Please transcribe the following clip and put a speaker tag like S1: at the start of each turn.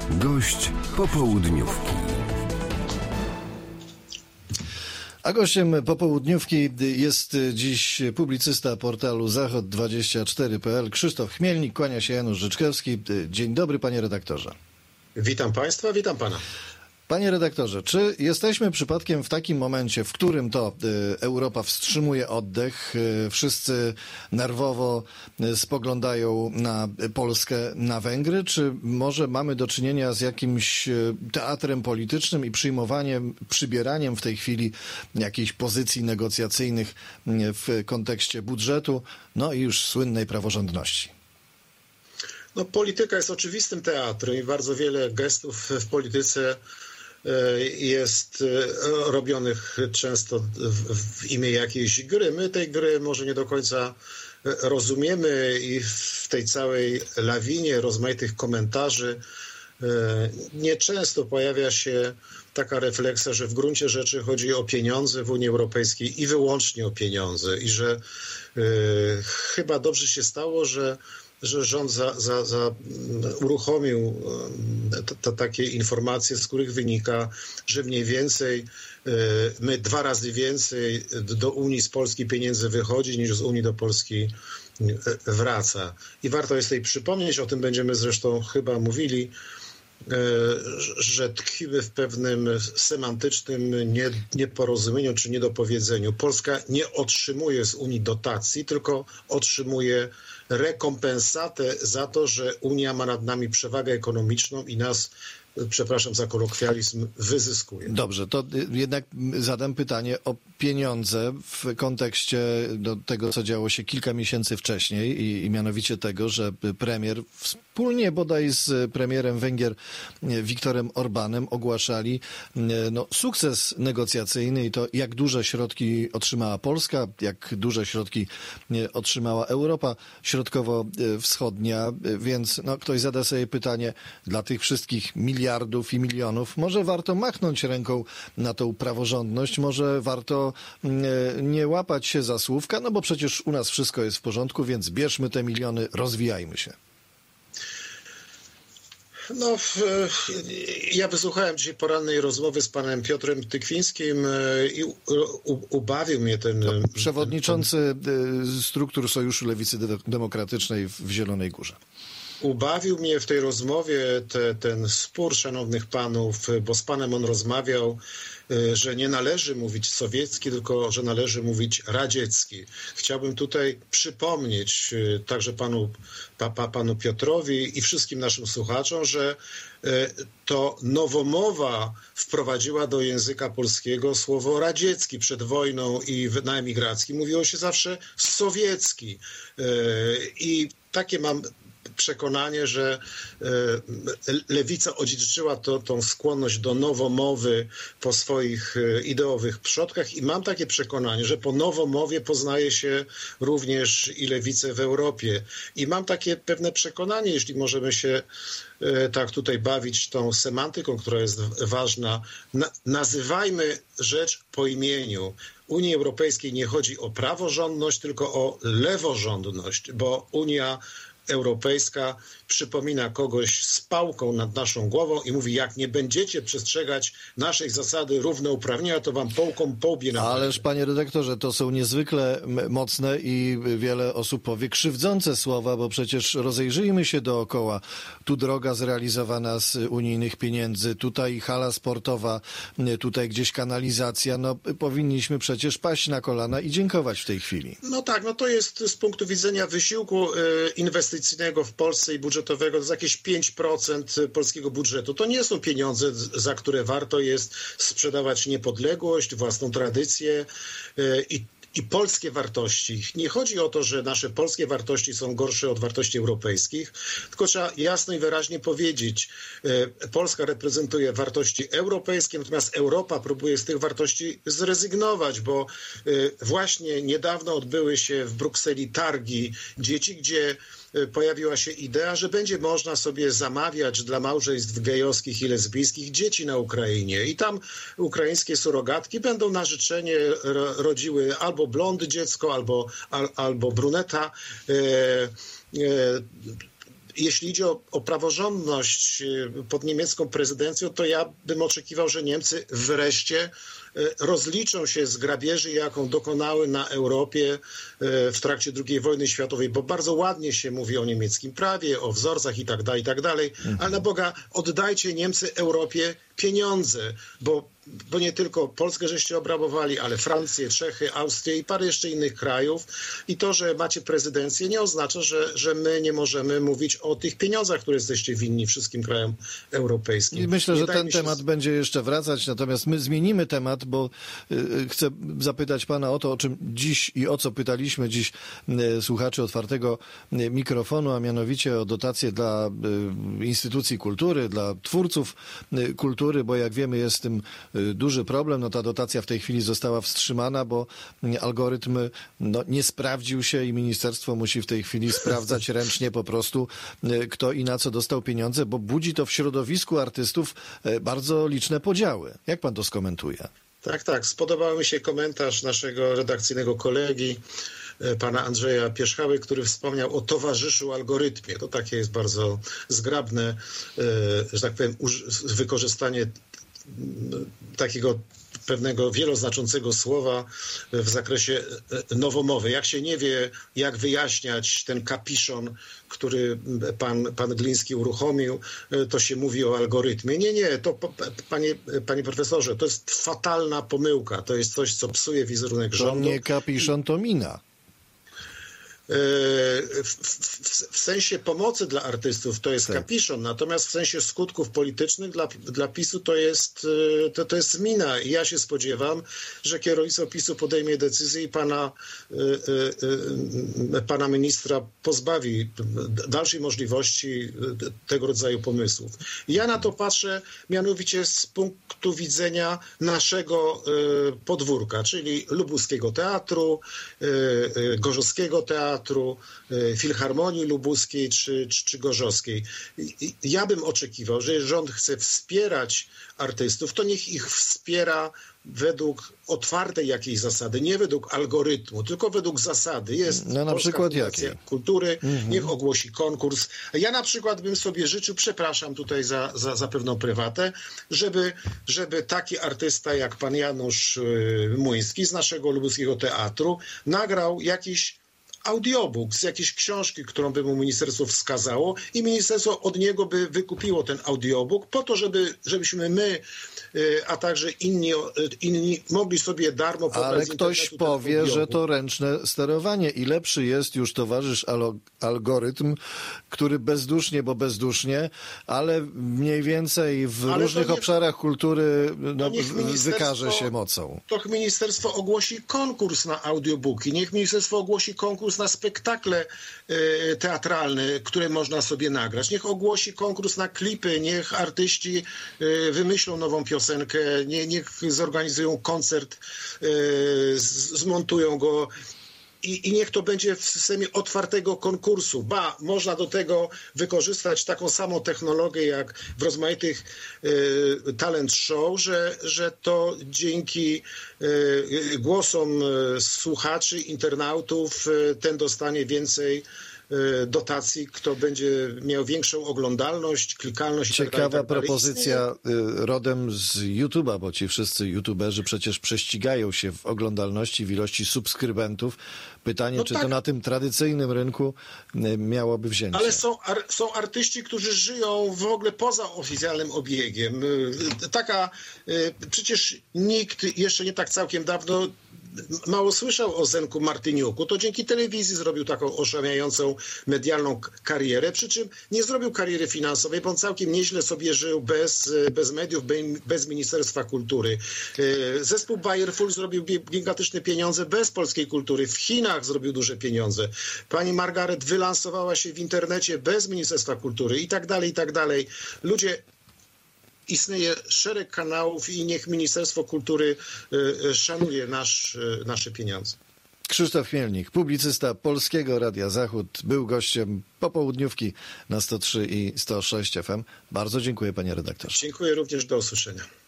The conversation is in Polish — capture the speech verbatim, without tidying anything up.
S1: Gość popołudniówki.
S2: A gościem popołudniówki jest dziś publicysta portalu zachod dwadzieścia cztery kropka p l Krzysztof Chmielnik. Kłania się Janusz Życzkowski. Dzień dobry, panie redaktorze.
S3: Witam państwa, witam pana.
S2: Panie redaktorze, czy jesteśmy przypadkiem w takim momencie, w którym to y, Europa wstrzymuje oddech, y, wszyscy nerwowo y, spoglądają na Polskę, na Węgry, czy może mamy do czynienia z jakimś y, teatrem politycznym i przyjmowaniem, przybieraniem w tej chwili jakichś pozycji negocjacyjnych y, w kontekście budżetu, no i już słynnej praworządności?
S3: No, polityka jest oczywistym teatrem i bardzo wiele gestów w polityce jest robionych często w imię jakiejś gry. My tej gry może nie do końca rozumiemy i w tej całej lawinie rozmaitych komentarzy nieczęsto pojawia się taka refleksja, że w gruncie rzeczy chodzi o pieniądze w Unii Europejskiej i wyłącznie o pieniądze i że chyba dobrze się stało, że że rząd za, za, za uruchomił to, to takie informacje, z których wynika, że mniej więcej my dwa razy więcej do Unii z Polski pieniędzy wychodzi, niż z Unii do Polski wraca. I warto jest tutaj przypomnieć, o tym będziemy zresztą chyba mówili, że tkwimy w pewnym semantycznym nieporozumieniu czy niedopowiedzeniu. Polska nie otrzymuje z Unii dotacji, tylko otrzymuje rekompensatę za to, że Unia ma nad nami przewagę ekonomiczną i nas, przepraszam za kolokwializm, wyzyskuje.
S2: Dobrze, to jednak zadam pytanie o pieniądze w kontekście do tego, co działo się kilka miesięcy wcześniej i, i mianowicie tego, że premier wspólnie bodaj z premierem Węgier Viktorem Orbanem ogłaszali no, sukces negocjacyjny i to, jak duże środki otrzymała Polska, jak duże środki otrzymała Europa Środkowo-Wschodnia, więc no, ktoś zada sobie pytanie, dla tych wszystkich miliardów i milionów, może warto machnąć ręką na tą praworządność, może warto nie łapać się za słówka, no bo przecież u nas wszystko jest w porządku, więc bierzmy te miliony, rozwijajmy się.
S3: No, ja wysłuchałem dzisiaj porannej rozmowy z panem Piotrem Tykwińskim i ubawił mnie ten...
S2: To przewodniczący ten... struktur Sojuszu Lewicy Demokratycznej w Zielonej Górze.
S3: Ubawił mnie w tej rozmowie te, ten spór szanownych panów, bo z panem on rozmawiał, że nie należy mówić sowiecki, tylko że należy mówić radziecki. Chciałbym tutaj przypomnieć także panu, pa, pa, panu Piotrowi i wszystkim naszym słuchaczom, że to nowomowa wprowadziła do języka polskiego słowo radziecki. Przed wojną i na emigracji mówiło się zawsze sowiecki. I takie mam przekonanie, że lewica odziedziczyła to, tą skłonność do nowomowy po swoich ideowych przodkach i mam takie przekonanie, że po nowomowie poznaje się również i lewicę w Europie. I mam takie pewne przekonanie, jeśli możemy się tak tutaj bawić tą semantyką, która jest ważna, na, nazywajmy rzecz po imieniu. Unii Europejskiej nie chodzi o praworządność, tylko o leworządność, bo Unia Europejska przypomina kogoś z pałką nad naszą głową i mówi, jak nie będziecie przestrzegać naszej zasady równouprawnienia, to wam pałką połbie na
S2: Ależ, głowę. Panie redaktorze, to są niezwykle mocne i wiele osób powie krzywdzące słowa, bo przecież rozejrzyjmy się dookoła. Tu droga zrealizowana z unijnych pieniędzy, tutaj hala sportowa, tutaj gdzieś kanalizacja. No, powinniśmy przecież paść na kolana i dziękować w tej chwili.
S3: No tak, no to jest z punktu widzenia wysiłku inwestycyjnego w Polsce i budżetowego, to jest jakieś pięć procent polskiego budżetu. To nie są pieniądze, za które warto jest sprzedawać niepodległość, własną tradycję i i polskie wartości. Nie chodzi o to, że nasze polskie wartości są gorsze od wartości europejskich, tylko trzeba jasno i wyraźnie powiedzieć, Polska reprezentuje wartości europejskie, natomiast Europa próbuje z tych wartości zrezygnować, bo właśnie niedawno odbyły się w Brukseli targi dzieci, gdzie pojawiła się idea, że będzie można sobie zamawiać dla małżeństw gejowskich i lesbijskich dzieci na Ukrainie i tam ukraińskie surogatki będą na życzenie rodziły albo blond dziecko, albo, al, albo bruneta. jeśli idzie o, o praworządność pod niemiecką prezydencją, to ja bym oczekiwał, że Niemcy wreszcie rozliczą się z grabieży, jaką dokonały na Europie w trakcie drugiej wojny światowej, bo bardzo ładnie się mówi o niemieckim prawie, o wzorcach i tak dalej, i tak dalej, ale na Boga oddajcie Niemcy Europie pieniądze, bo, bo nie tylko Polskę żeście obrabowali, ale Francję, Czechy, Austrię i parę jeszcze innych krajów i to, że macie prezydencję nie oznacza, że, że my nie możemy mówić o tych pieniądzach, które jesteście winni wszystkim krajom europejskim.
S2: I myślę,
S3: nie
S2: że ten
S3: się...
S2: temat będzie jeszcze wracać, natomiast my zmienimy temat, bo y, chcę zapytać pana o to, o czym dziś i o co pytaliśmy dziś y, słuchaczy Otwartego y, Mikrofonu, a mianowicie o dotacje dla y, instytucji kultury, dla twórców y, kultury, bo jak wiemy jest z tym y, duży problem. No ta dotacja w tej chwili została wstrzymana, bo y, algorytm no, nie sprawdził się i ministerstwo musi w tej chwili sprawdzać ręcznie po prostu y, kto i na co dostał pieniądze, bo budzi to w środowisku artystów y, bardzo liczne podziały. Jak pan to skomentuje?
S3: Tak, tak. Spodobał mi się komentarz naszego redakcyjnego kolegi, pana Andrzeja Pierzchały, który wspomniał o towarzyszu algorytmie. To takie jest bardzo zgrabne, że tak powiem, wykorzystanie takiego pewnego wieloznaczącego słowa w zakresie nowomowy. Jak się nie wie, jak wyjaśniać ten kapiszon, który pan, pan Gliński uruchomił, to się mówi o algorytmie. Nie, nie, to panie, panie profesorze, to jest fatalna pomyłka. To jest coś, co psuje wizerunek rządu.
S2: To nie kapiszon, to mina.
S3: W, w, w sensie pomocy dla artystów to jest
S2: tak.
S3: kapiszon, natomiast w sensie skutków politycznych dla, dla PiSu to jest, to, to jest mina. I ja się spodziewam, że kierownictwo PiSu podejmie decyzję i pana, pana ministra pozbawi dalszej możliwości tego rodzaju pomysłów. Ja na to patrzę mianowicie z punktu widzenia naszego podwórka, czyli Lubuskiego Teatru, Gorzowskiego Teatru, Teatru, Filharmonii Lubuskiej czy, czy, czy Gorzowskiej. Ja bym oczekiwał, że jeżeli rząd chce wspierać artystów, to niech ich wspiera według otwartej jakiejś zasady, nie według algorytmu, tylko według zasady. Jest
S2: no, na przykład jakiej?
S3: Kultury,
S2: Mhm.
S3: niech ogłosi konkurs. Ja na przykład bym sobie życzył, przepraszam tutaj za, za, za pewną prywatę, żeby, żeby taki artysta jak pan Janusz Młyński z naszego Lubuskiego Teatru nagrał jakiś audiobook z jakiejś książki, którą by mu ministerstwo wskazało i ministerstwo od niego by wykupiło ten audiobook po to, żeby, żebyśmy my, a także inni, inni mogli sobie darmo pobrać.
S2: Ale ktoś powie, że to ręczne sterowanie i lepszy jest już towarzysz algorytm, który bezdusznie, bo bezdusznie, ale mniej więcej w ale różnych niech, obszarach kultury no, wykaże się mocą.
S3: To ministerstwo ogłosi konkurs na audiobooki, niech ministerstwo ogłosi konkurs na spektakle y, teatralne, które można sobie nagrać. Niech ogłosi konkurs na klipy, niech artyści y, wymyślą nową piosenkę, nie, niech zorganizują koncert, y, zmontują go. I, I niech to będzie w systemie otwartego konkursu. Ba, można do tego wykorzystać taką samą technologię jak w rozmaitych y, talent show, że, że to dzięki y, głosom y, słuchaczy, internautów y, ten dostanie więcej dotacji, kto będzie miał większą oglądalność, klikalność.
S2: Ciekawa
S3: i tak dalej, i tak
S2: propozycja dalej. Rodem z YouTube'a, bo ci wszyscy YouTuberzy przecież prześcigają się w oglądalności, w ilości subskrybentów. Pytanie, no czy tak. to na tym tradycyjnym rynku miałoby wzięcie.
S3: Ale są, ar, są artyści, którzy żyją w ogóle poza oficjalnym obiegiem. Taka, przecież nikt jeszcze nie tak całkiem dawno mało słyszał o Zenku Martyniuku, to dzięki telewizji zrobił taką oszałamiającą medialną karierę, przy czym nie zrobił kariery finansowej, bo on całkiem nieźle sobie żył bez, bez mediów, bez Ministerstwa Kultury. Zespół Bayerful zrobił gigantyczne pieniądze bez polskiej kultury. W Chinach zrobił duże pieniądze. Pani Margaret wylansowała się w internecie bez Ministerstwa Kultury i tak dalej, i tak dalej. Ludzie Istnieje szereg kanałów i niech Ministerstwo Kultury szanuje nasz, nasze pieniądze.
S2: Krzysztof Chmielnik, publicysta Polskiego Radia Zachód, był gościem popołudniówki na sto trzy i sto sześć F M. Bardzo dziękuję, panie redaktorze.
S3: Dziękuję również, do usłyszenia.